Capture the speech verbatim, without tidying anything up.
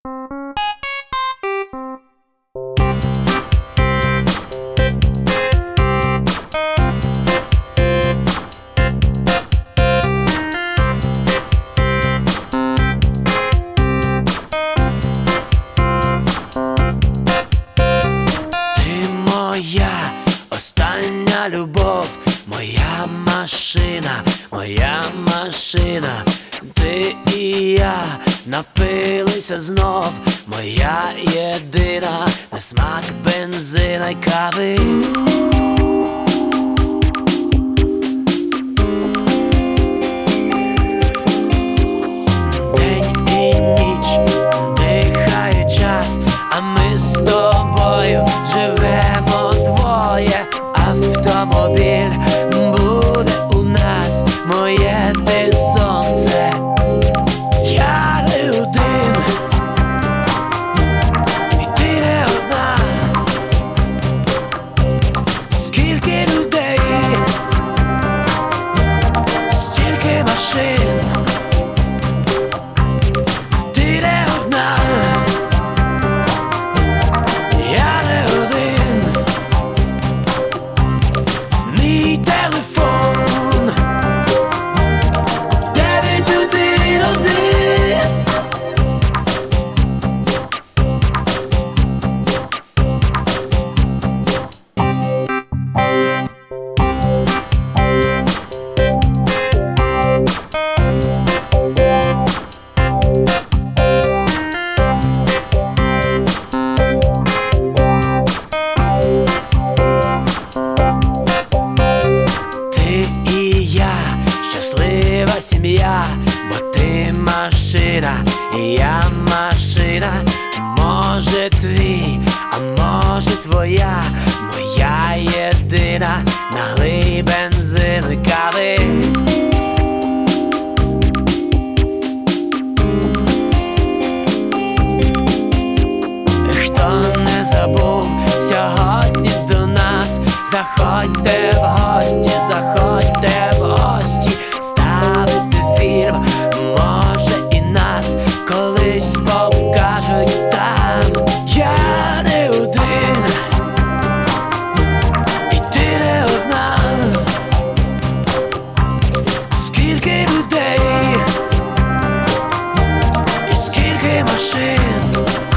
Моя остання любов, моя машина, моя машина, ти і я напилися знов, моя єдина, на смак бензина й кави. День і ніч дихає час, а ми з тобою живемо двоє. Автомобіль буде у нас, моє ти сонце. Я не один, і ти не одна. Скільки людей, стільки машин. Ти не одна, я не один. Мій телефон дев'ять один один. Ти і я щаслива сім'я, бо ти машина, і я машина. Може твій, а може твоя, моя єдина, налий бензин і кави. Хто не забув сьогодні до нас, заходьте в гості, заходьте в гості, ставити фільм, може і нас колись покажуть там. Я не один, і ти не одна. Скільки людей, і скільки машин.